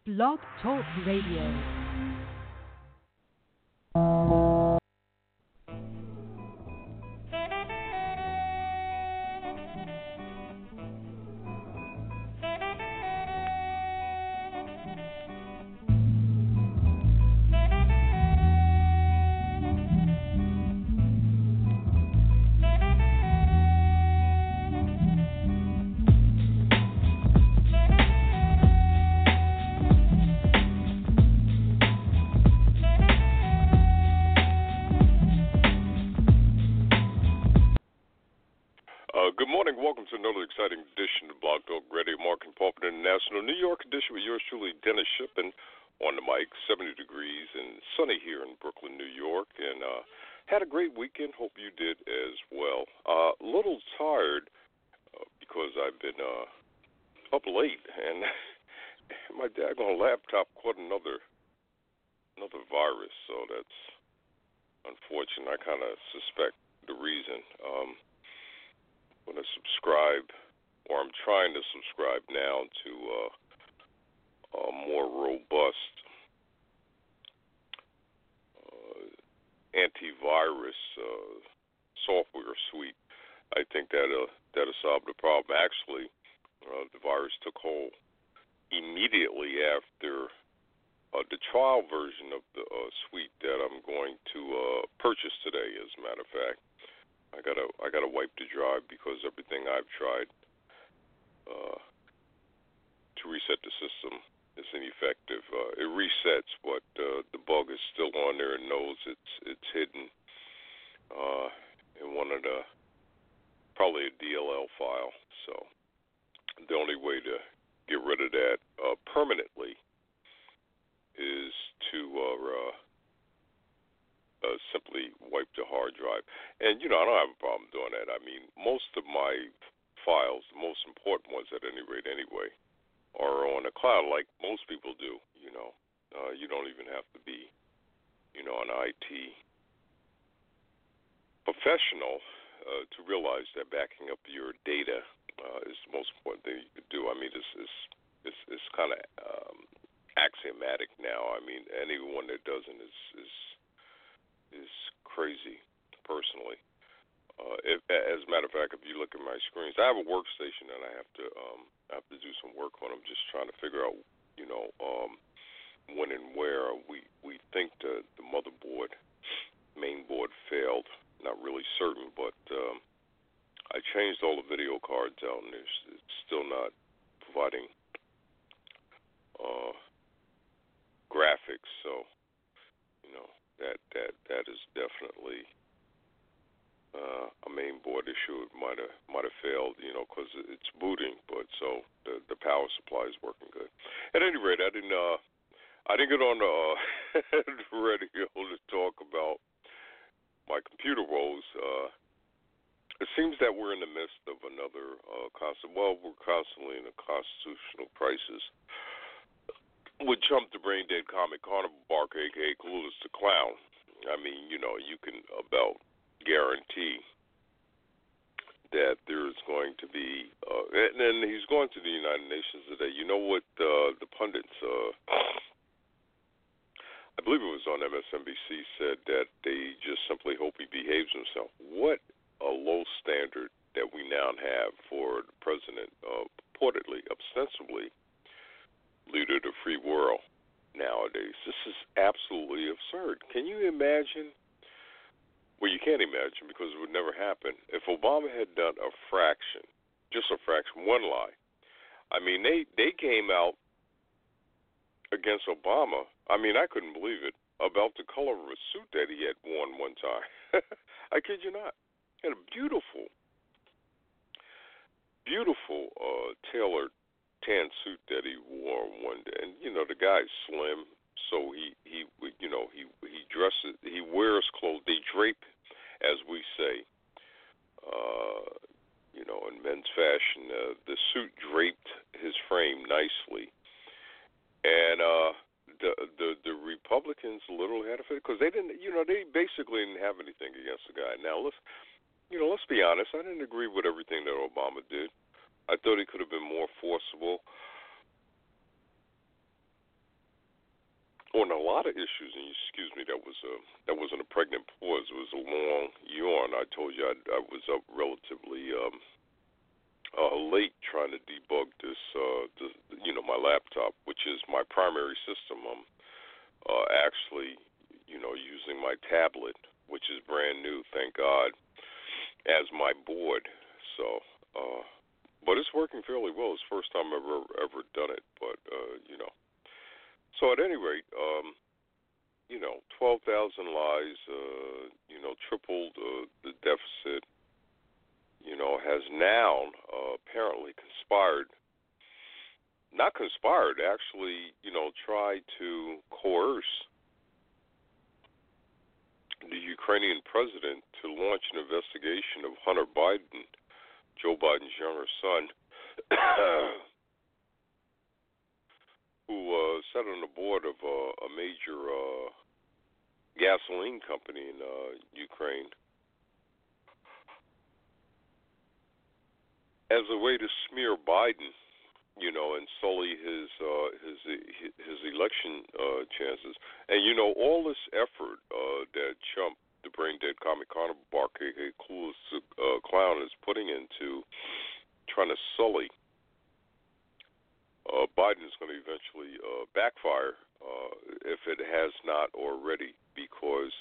Blog Talk Radio. Good morning. Welcome to another exciting edition of Blog Talk Radio, Mark and Pulpit International, New York edition with yours truly, Dennis Shippen, on the mic, 70 degrees and sunny here in Brooklyn, New York, and had a great weekend. Hope you did as well. A little tired because I've been up late, and my daggone laptop caught another virus, so that's unfortunate. I kind of suspect the reason. I'm going to subscribe, or I'm trying to subscribe now to a more robust antivirus software suite. I think that'll solve the problem. Actually, the virus took hold immediately after the trial version of the suite that I'm going to purchase today, as a matter of fact. I gotta wipe the drive because everything I've tried to reset the system is ineffective. It resets, but the bug is still on there and knows it's hidden in one of probably a DLL file. So the only way to get rid of that permanently is to simply wipe the hard drive. And, I don't have a problem doing that. I mean, most of my files, the most important ones at any rate anyway, are on the cloud like most people do, You don't even have to be, an IT professional to realize that backing up your data is the most important thing you could do. I mean, it's kind of axiomatic now. I mean, anyone that doesn't is crazy, personally. As a matter of fact, if you look at my screens, I have a workstation and I have to do some work on. I'm just trying to figure out, when and where. We think the motherboard, main board failed. Not really certain, but I changed all the video cards out, and it's still not providing graphics. So, that is definitely a main board issue. It might have failed, because it's booting, but so the power supply is working good. At any rate, I didn't get on the radio to talk about my computer woes. It seems that we're in the midst of another we're constantly in a constitutional crisis. Would Trump the brain dead comic Carnival Barker, a.k.a. Clueless the Clown. I mean, you can about guarantee that there's going to be, and he's going to the United Nations today. You know what the pundits, I believe it was on MSNBC, said that they just simply hope he behaves himself. What a low standard that we now have for the president, purportedly, ostensibly, leader of the free world nowadays. This is absolutely absurd. Can you imagine? Well, you can't imagine because it would never happen. If Obama had done a fraction, just a fraction, one lie. I mean, they came out against Obama. I mean, I couldn't believe it, about the color of a suit that he had worn one time. I kid you not. He had a beautiful tailored tan suit that he wore one day, and the guy's slim, so he dresses, he wears clothes, they drape, as we say, in men's fashion. The suit draped his frame nicely, and the Republicans literally had a fit because they didn't, they basically didn't have anything against the guy. Now let's be honest, I didn't agree with everything that Obama did. I thought he could have been more forcible. on a lot of issues. And excuse me, that wasn't a pregnant pause. It was a long yawn. I told you I was up relatively late trying to debug this, my laptop, which is my primary system. I'm actually, using my tablet, which is brand new, thank God, as my board. So, but it's working fairly well. It's the first time I've ever done it. But so at any rate, 12,000 lies, tripled the deficit. Has now apparently actually, tried to coerce the Ukrainian president to launch an investigation of Hunter Biden, Joe Biden's younger son, who sat on the board of a major gasoline company in Ukraine, as a way to smear Biden, and sully his election chances. And all this effort that Chump, the brain dead comic counterpart, aka Clueless Clown, is putting into trying to sully Biden is going to eventually backfire if it has not already, because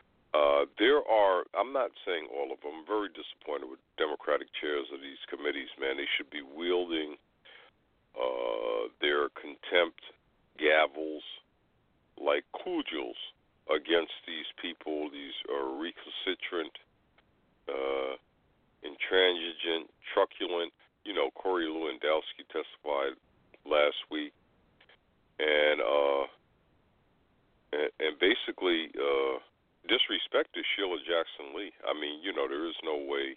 I'm not saying all of them. I'm very disappointed with Democratic chairs of these committees, man. They should be wielding their contempt gavels like cudgels against these people, these recalcitrant, intransigent, truculent. Corey Lewandowski testified last week, and basically disrespected Sheila Jackson Lee. I mean, there is no way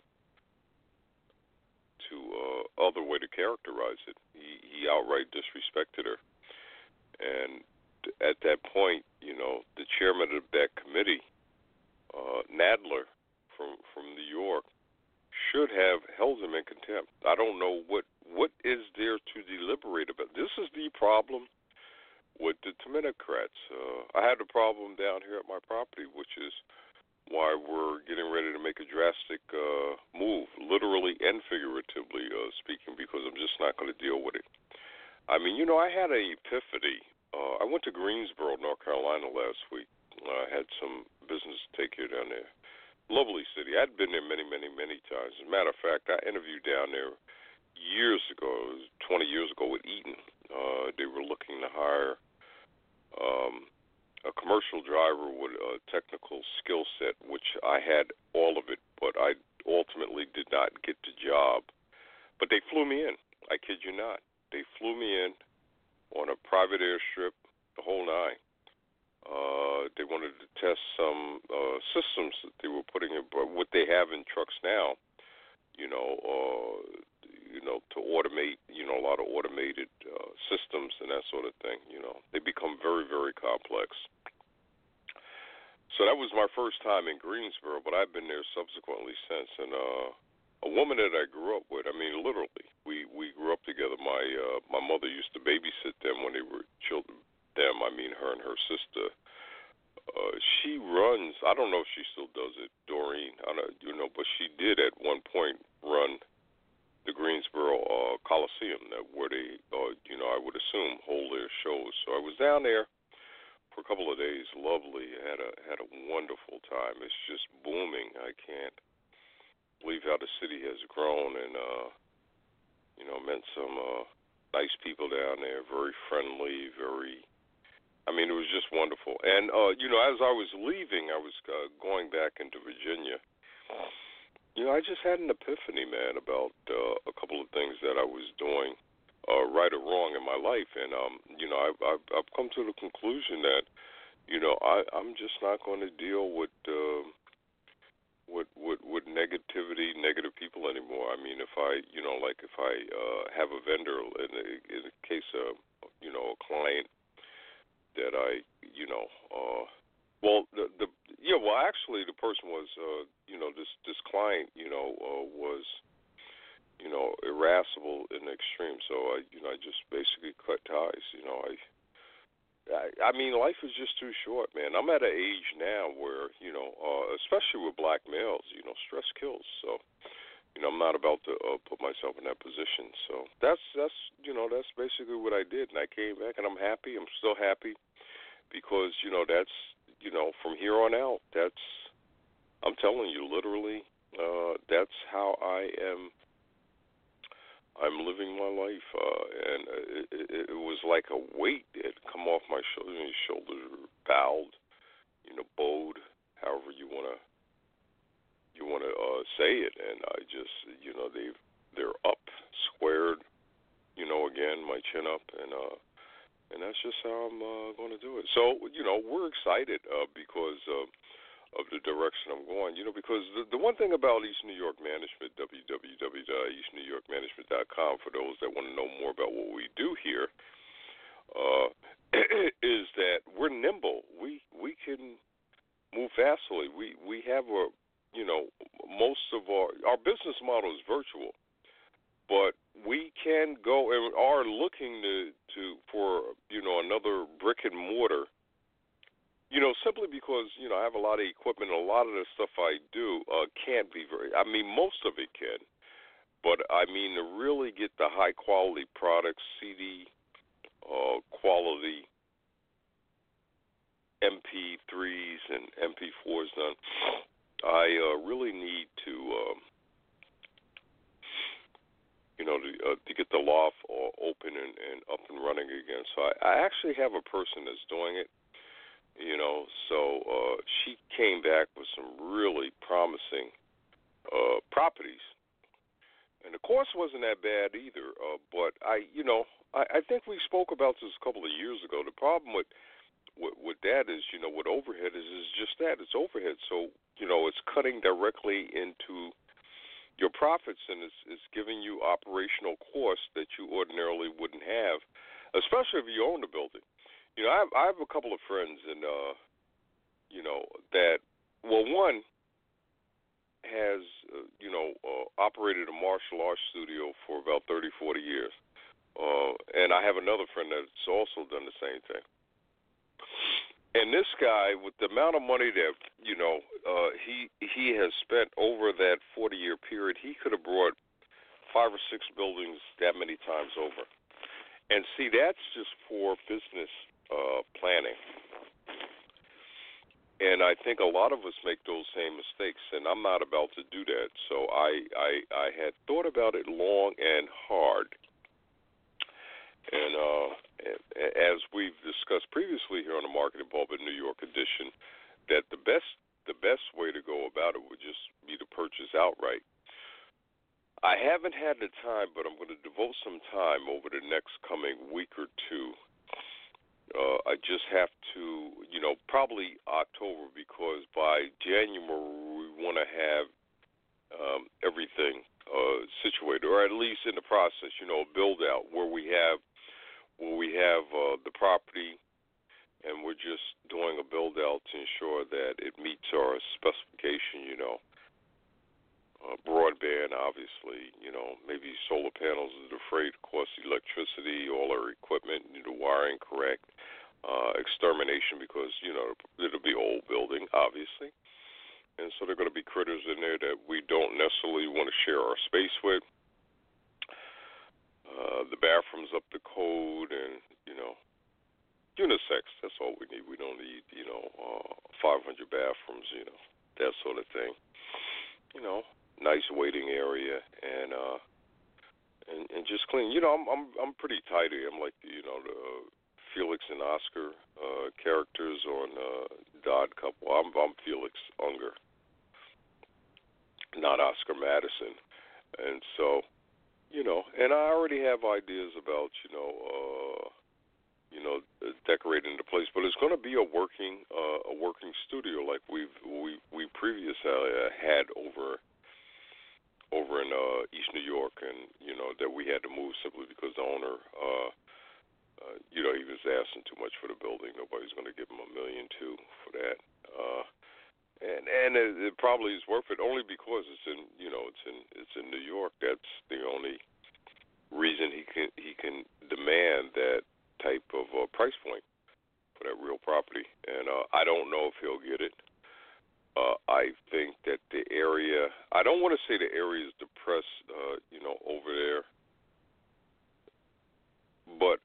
to other way to characterize it. He outright disrespected her, and at that point, the chairman of that committee, Nadler from New York, should have held him in contempt. I don't know what is there to deliberate about. This is the problem with the Democrats. I had a problem down here at my property, which is why we're getting ready to make a drastic move, literally and figuratively speaking, because I'm just not going to deal with it. I mean, I had an epiphany. I went to Greensboro, North Carolina last week. I had some business to take care down there. Lovely city. I'd been there many, many, many times. As a matter of fact, I interviewed down there years ago, 20 years ago, with Eaton. They were looking to hire a commercial driver with a technical skill set, which I had all of it, but I ultimately did not get the job. But they flew me in. I kid you not. They flew me in on a private airstrip, the whole nine. They wanted to test some systems that they were putting in, but what they have in trucks now, to automate, a lot of automated systems and that sort of thing. They become very, very complex. So that was my first time in Greensboro, but I've been there subsequently since. And a woman that I grew up with, I mean, literally, we grew up together. My mother used to babysit them when they were children. Them, I mean, her and her sister. She runs. I don't know if she still does it, Doreen. I don't, but she did at one point run the Greensboro Coliseum, where they, I would assume, hold their shows. So I was down there for a couple of days. Lovely. Had a wonderful time. It's just booming. I can't believe how the city has grown, and met some nice people down there. Very friendly. I mean, it was just wonderful. And as I was leaving, I was going back into Virginia. I just had an epiphany, man, about a couple of things that I was doing, right or wrong in my life, and I've come to the conclusion that I'm just not going to deal with negativity, negative people anymore. I mean, if I have a vendor in the case of a client that I actually the person was this client was irascible in the extreme, so I just basically cut ties. I mean, life is just too short, man. I'm at an age now where, especially with black males, stress kills. So, I'm not about to put myself in that position. So that's basically what I did, and I came back, and I'm happy. I'm still happy because that's from here on out. I'm telling you, literally, that's how I'm living my life, and it was like a weight that had come off my shoulders. My shoulders were bowed, bowed, however you wanna say it, and I just, they're up, squared, again, my chin up, and that's just how I'm going to do it. So, we're excited because of the direction I'm going, because the one thing about East New York Management, www.eastnewyorkmanagement.com, for those that want to know more about what we do here, is that we're nimble. We can move fastly. We have most of our business model is virtual, but we can go and are looking for another brick and mortar. Simply because, I have a lot of equipment, and a lot of the stuff I do can't be most of it can. But, to really get the high-quality products, CD quality MP3s and MP4s done, I really need to, to get the loft open and up and running again. So I actually have a person that's doing it. So she came back with some really promising properties, and the cost wasn't that bad either. But I think we spoke about this a couple of years ago. The problem with that is, with overhead is just that, it's overhead. So it's cutting directly into your profits, and it's giving you operational costs that you ordinarily wouldn't have, especially if you own the building. I have a couple of friends, and that one has operated a martial arts studio for about 30, 40 years, and I have another friend that's also done the same thing. And this guy, with the amount of money that he has spent over that 40-year period, he could have brought 5 or 6 buildings that many times over. And see, that's just for business planning. And I think a lot of us make those same mistakes, and I'm not about to do that. So I had thought about it long and hard. And as we've discussed previously here on the Marketing Pulpit New York edition, that the best way to go about it would just be to purchase outright. I haven't had the time, but I'm going to devote some time over the next coming week or two. I just have to, probably October, because by January we want to have everything situated, or at least in the process, a build out where we have the property, and we're just doing a build out to ensure that it meets our specification, broadband, obviously, maybe solar panels is the freight, of course, electricity, all our equipment, the wiring correct, extermination, because, it'll be old building, obviously. And so there are going to be critters in there that we don't necessarily want to share our space with. The bathroom's up to code, and, unisex, that's all we need. We don't need, 500 bathrooms, that sort of thing. Nice waiting area, and just clean. I'm pretty tidy. I'm like the Felix and Oscar characters on The Odd Couple. I'm Felix Unger, not Oscar Madison, and so and I already have ideas about decorating the place, but it's going to be a working studio like we previously had over in East New York, and that we had to move simply because the owner he was asking too much for the building. Nobody's going to give him $1.2 million for that, and it probably is worth it only because it's in New York. That's the only reason he can demand that type of price point. for that real property, and I don't know if he'll get it. I think that the area, I don't want to say the area is depressed, over there, but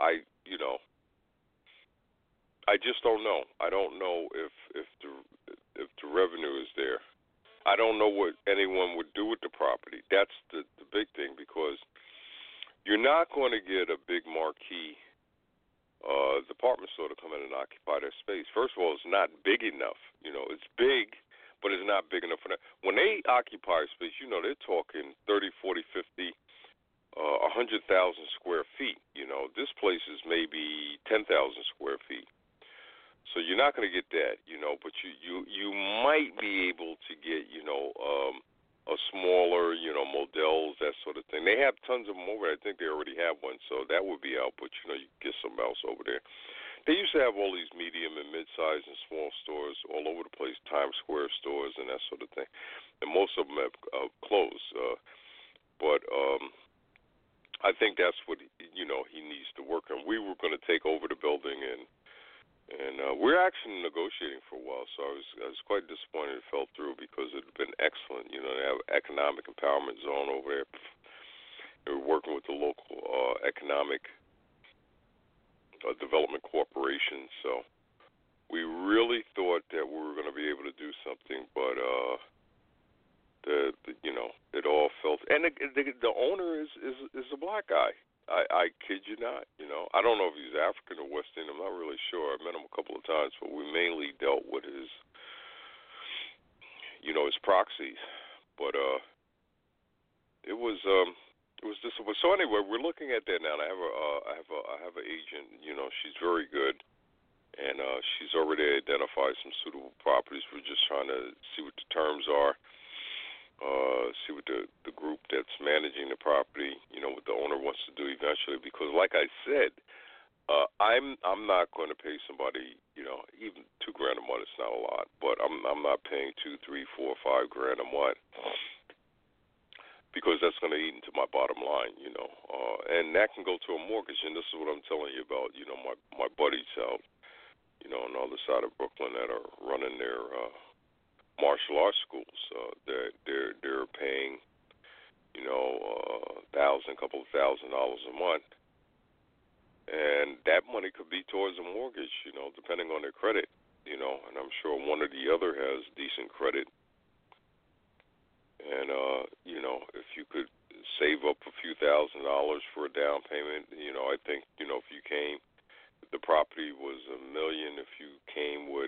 I just don't know. I don't know if the revenue is there. I don't know what anyone would do with the property. That's the big thing, because you're not going to get a big marquee department store to come in and occupy that space. First of all, it's not big enough. It's big, but it's not big enough for that. When they occupy space, they're talking 30, 40, 50, 100,000 square feet. This place is maybe 10,000 square feet. So you're not going to get that, but you might be able to get, a smaller, Models, that sort of thing. They have tons of them over there. I think they already have one, so that would be out, but, you get something else over there. They used to have all these medium and mid-sized and small stores all over the place, Times Square stores and that sort of thing, and most of them have closed. But I think that's what, he needs to work on. We were going to take over the building, and we're actually negotiating for a while, so I was quite disappointed it fell through, because it had been excellent. They have economic empowerment zone over there. They were working with the local economic development corporation, so we really thought that we were going to be able to do something, but it all fell. And the owner is a black guy. I kid you not. I don't know if he's African or West Indian. I'm not really sure. I met him a couple of times, but we mainly dealt with his proxies. But it was disappointing. So anyway, we're looking at that now. And I have an agent. She's very good, and she's already identified some suitable properties. We're just trying to see what the terms are. See what the group that's managing the property, what the owner wants to do eventually. Because, like I said, I'm not going to pay somebody, even $2,000 a month. It's not a lot, but I'm not paying $2, $3, $4, $5 a month, because that's going to eat into my bottom line, and that can go to a mortgage. And this is what I'm telling you about, my buddies out, on the other side of Brooklyn that are running their martial arts schools. They're paying, couple of $1,000 a month, and that money could be towards a mortgage, depending on their credit, and I'm sure one or the other has decent credit. And if you could save up a few $1,000s for a down payment, I think, if you came, if the property was $1 million, if you came with,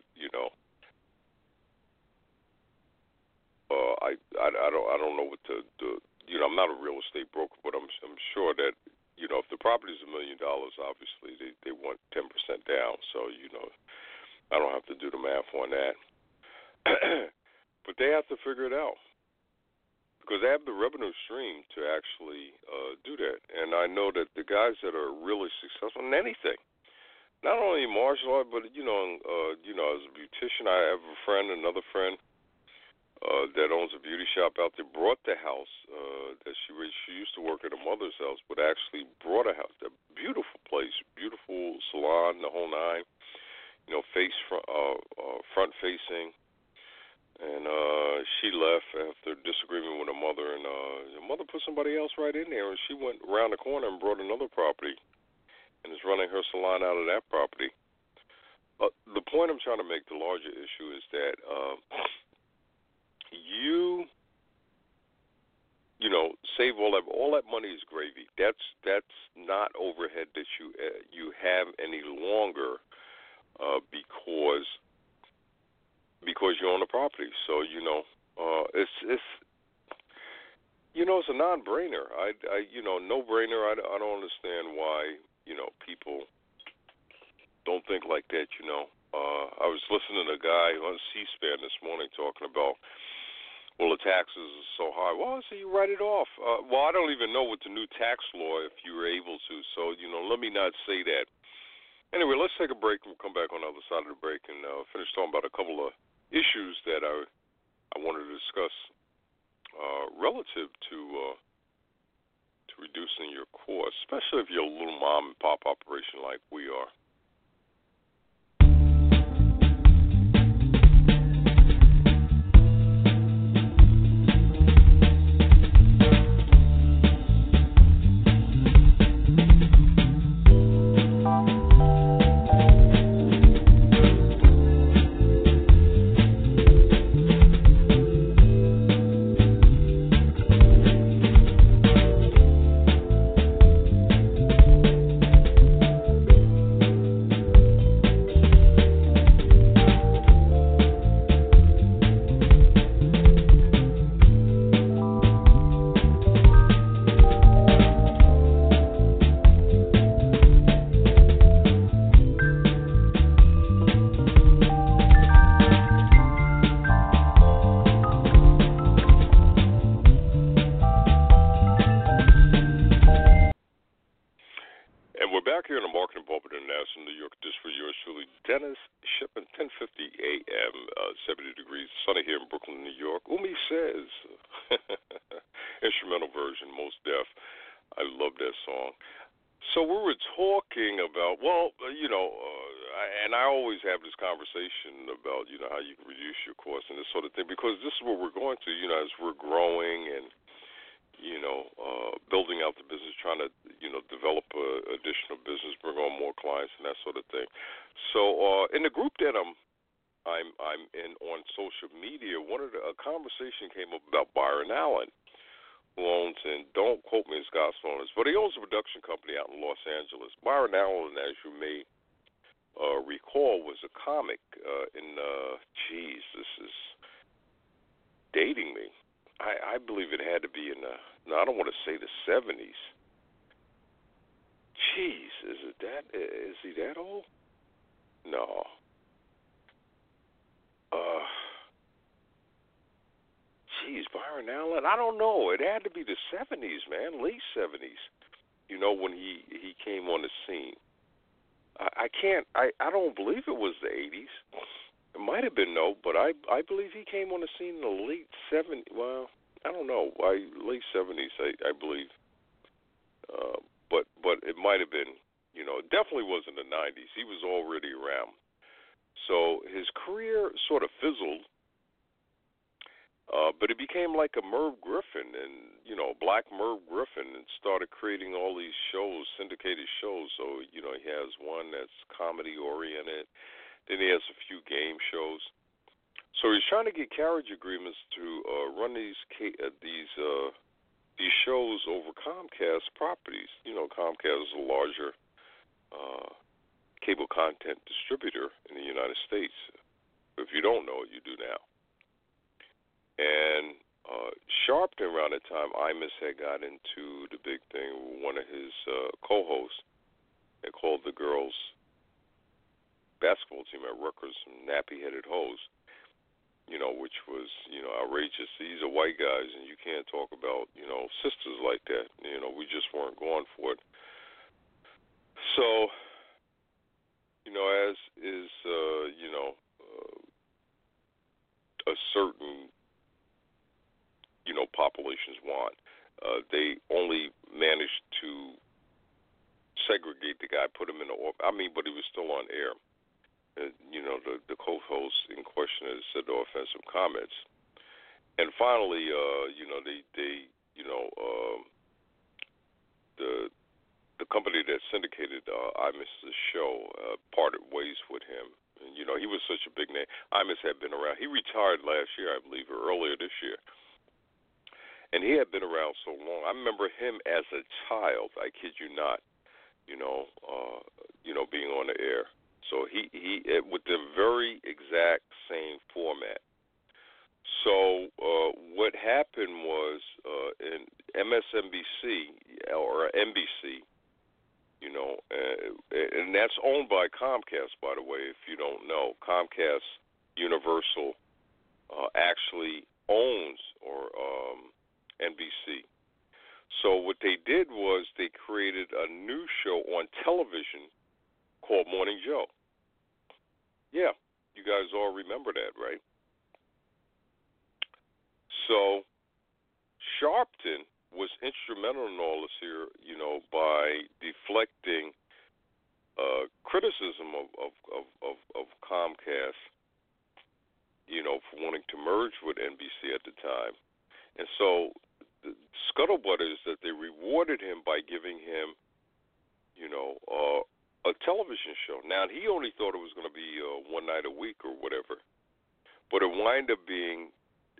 I don't know what to do. I'm not a real estate broker, but I'm sure that, if the property is $1 million, obviously they want 10% down. So, I don't have to do the math on that. But they have to figure it out, because they have the revenue stream to actually do that. And I know that the guys that are really successful in anything, not only martial art, but, as a beautician, I have another friend, that owns a beauty shop out there, brought the house that she used to work at her mother's house, but actually brought a house, a beautiful place, beautiful salon, the whole nine, front facing. And she left after disagreement with her mother, and her mother put somebody else right in there, and she went around the corner and brought another property, and is running her salon out of that property. The point I'm trying to make, the larger issue, is that you save all that money is gravy. That's not overhead that you have any longer, because you own the property. So it's it's a non-brainer. No-brainer. I don't understand why people don't think like that. I was listening to a guy on C-SPAN this morning talking about, well, the taxes are so high. Well, so you write it off. Well, I don't even know what the new tax law, if you were able to. So, let me not say that. Anyway, let's take a break and we'll come back on the other side of the break and finish talking about a couple of issues that I wanted to discuss relative to reducing your costs, especially if you're a little mom and pop operation like we are. Mass in New York. This for yours truly, Dennis Shipman, 10:50 a.m., 70 degrees, sunny here in Brooklyn, New York. Umi says, instrumental version, Most Def. I love that song. So we were talking about, and I always have this conversation about, how you can reduce your costs and this sort of thing, because this is what we're going to, as we're growing and, building out the business, trying to, develop additional business, bring on more clients and that sort of thing. So in the group that I'm in on social media, a conversation came up about Byron Allen, who owns, and don't quote me as gospel on this, but he owns a production company out in Los Angeles. Byron Allen, as you may recall, was a comic this is dating me. I believe it had to be in I don't want to say the 70s. Jeez, is he that old? No. Byron Allen, I don't know. It had to be the 70s, man, late 70s, when he came on the scene. I don't believe it was the 80s. It might have been, but I believe he came on the scene in the late 70s. Well, I don't know. Late 70s, I believe. But it might have been, it definitely wasn't the 90s. He was already around. So his career sort of fizzled, but it became like a Merv Griffin and, Black Merv Griffin, and started creating all these shows, syndicated shows. So, he has one that's comedy-oriented. Then he has a few game shows. So he's trying to get carriage agreements to run these shows over Comcast properties. Comcast is a larger cable content distributor in the United States. If you don't know it, you do now. And Sharpton, around that time, Imus had got into the big thing with one of his co-hosts. They called the girls' basketball team at Rutgers some nappy-headed hoes, which was, outrageous. These are white guys, and you can't talk about, sisters like that. We just weren't going for it. So, as is, a certain, populations want, they only managed to segregate the guy, put him in the office. But he was still on air. The co-host in question has said the offensive comments. And finally, the company that syndicated Imus's show parted ways with him. And, he was such a big name. Imus had been around. He retired last year, I believe, or earlier this year. And he had been around so long. I remember him as a child. I kid you not. Being on the air. So he with the very exact same format. So what happened was in MSNBC or NBC, and that's owned by Comcast, by the way, if you don't know. Comcast Universal actually owns NBC. So what they did was they created a new show on television called Morning Joe. Yeah, you guys all remember that, right? So Sharpton was instrumental in all this here, by deflecting criticism of Comcast, for wanting to merge with NBC at the time. And so the scuttlebutt is that they rewarded him by giving him, a television show. Now, he only thought it was going to be one night a week or whatever, but it wound up being,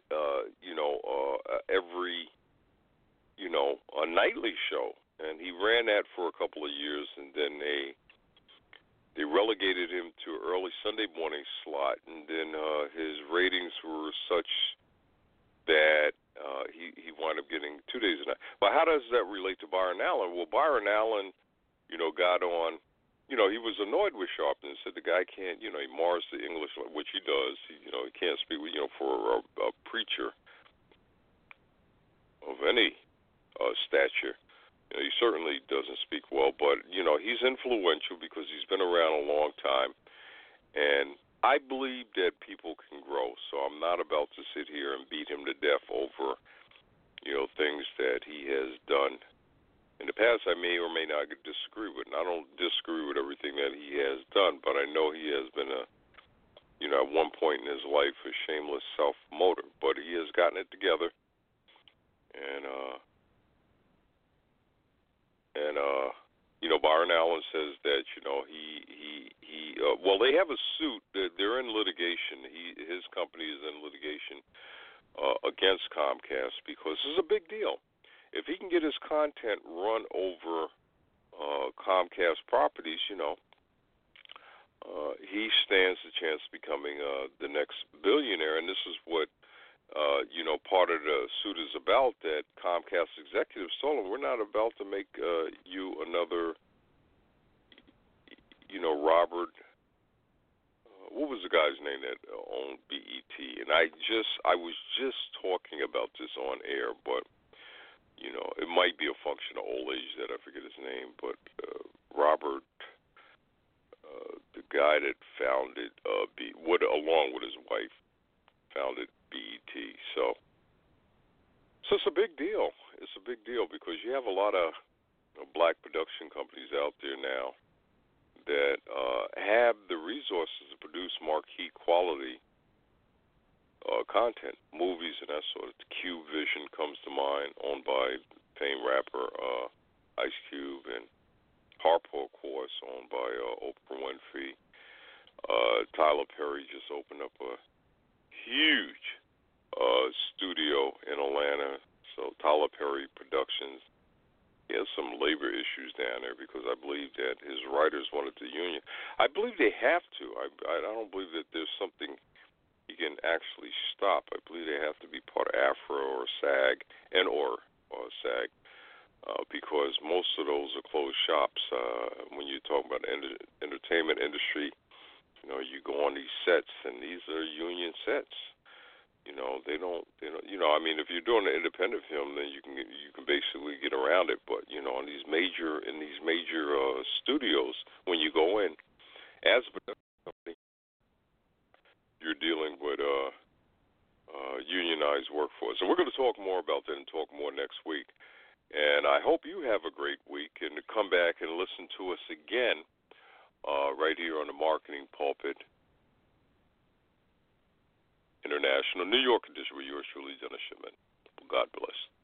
every, a nightly show. And he ran that for a couple of years, and then they relegated him to an early Sunday morning slot, and then his ratings were such that he wound up getting 2 days a night. But how does that relate to Byron Allen? Well, Byron Allen, got on, he was annoyed with Sharpton and said the guy can't, he mars the English, which he does. He can't speak, for a preacher of any stature. He certainly doesn't speak well, but he's influential because he's been around a long time, and I believe that people can grow. So I'm not about to sit here and beat him to death over things that he has done in the past. I may or may not disagree with, and I don't disagree with everything that he has done, but I know he has been at one point in his life, a shameless self-promoter, but he has gotten it together, and Byron Allen says that well, they have a suit. They're in litigation. His company is in litigation against Comcast because this is a big deal. If he can get his content run over Comcast properties, he stands the chance of becoming the next billionaire. And this is what part of the suit is about, that Comcast executives told him, we're not about to make you another, Robert, what was the guy's name that owned BET? And I was just talking about this on air, but, it might be a function of old age that I forget his name, but Robert, the guy that founded along with his wife, founded BET. So it's a big deal. It's a big deal because you have a lot of black production companies out there now that have the resources to produce marquee quality content, movies, and that sort of. Cube Vision comes to mind, owned by famed rapper Ice Cube, and Harpo, of course, owned by Oprah Winfrey. Tyler Perry just opened up a huge studio in Atlanta. So Tyler Perry Productions. He has some labor issues down there because I believe that his writers wanted the union. I believe they have to. I don't believe that there's something he can actually stop. I believe they have to be part of AFRA or SAG or SAG because most of those are closed shops. When you talk about the entertainment industry, you go on these sets and these are union sets. They don't. I mean, if you're doing an independent film, then you can basically get around it. But in these major studios, when you go in as a production company, you're dealing with unionized workforce. And we're going to talk more about that and talk more next week. And I hope you have a great week and come back and listen to us again right here on the Marketing Pulpit International, New York edition with yours truly, Dennis Shipman. God bless.